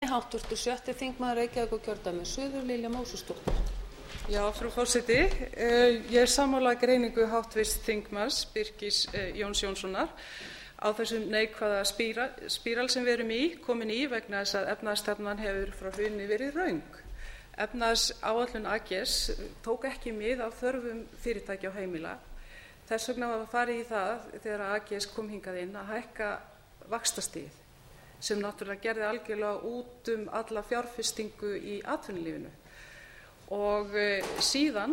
Háttvirtur 6. þingmaður Reykjavíkurkjördæmis suður, Lilja Mósesdóttir. Já, frú forseti, ég er sammála greiningu háttvirts þingmanns Birkis Jóns Jónssonar á þessum neikvæða spíral sem við erum komin í vegna þess að efnahagsstefnan hefur frá hruni verið röng. Efnahagsáætlun AGS tók ekki mið af þörfum fyrirtækja og heimila. Þess vegna var farið í það þegar AGS kom hingað inn að hækka vaxtastigið sem náttúrulega gerði algjörlega út alla fjárfestingu í atvinnulífinu. Og síðan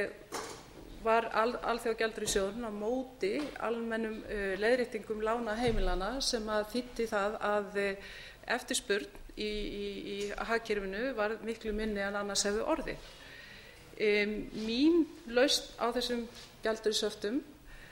var Alþjóðagjaldeyrissjóðurinn á móti almennum leiðréttingum lána heimilanna sem að þýddi það að eftirspurn í hagkerfinu var miklu minni en annars hefði orðið. Mín lausn á þessum gjaldeyrishöftum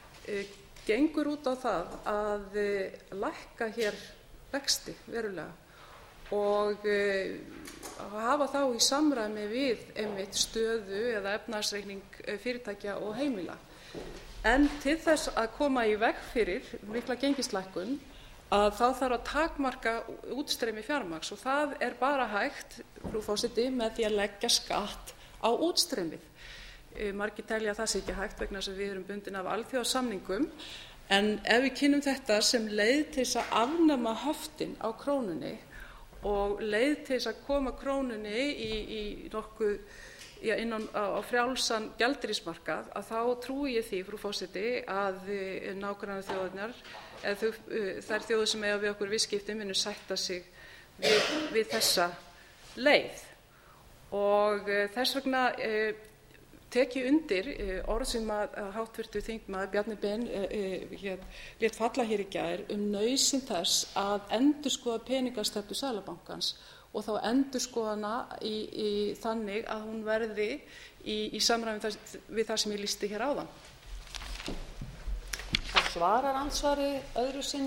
gengur út á það að lækka hér vexti verulega og hafa þá í samræmi við einmitt stöðu eða efnahagsreikning fyrirtækja og heimila. En til þess að koma í veg fyrir mikla gengislækkun að þá þarf að takmarka útstreymi fjármagns og það er bara hægt, frú forseti, með því að leggja skatt á útstreymið. Margir telja að það sé ekki hægt vegna þess að við erum bundin af alþjóðasamningum. En ef við kynnum þetta sem leið til þess að afnema höftin á krónunni og leið til þess að koma krónunni í nokkuð innan á frjálsan gjaldeyrismarkað, að þá trúi ég því, frú forseti, að nágrannaþjóðirnar eða þær þjóðir sem eiga við okkur viðskipti munu sætta sig við þessa leið. Og þess vegna tek ég undir orð sem að háttvirtur þingmaður Bjarni Ben lét falla hér í gær nauðsyn þess að endurskoða peningastefnu Seðlabankans og þá endurskoða hana þannig að hún verði í samræmi við það sem ég lýsti hér áðan. Það svarar andsvari öðru sinni.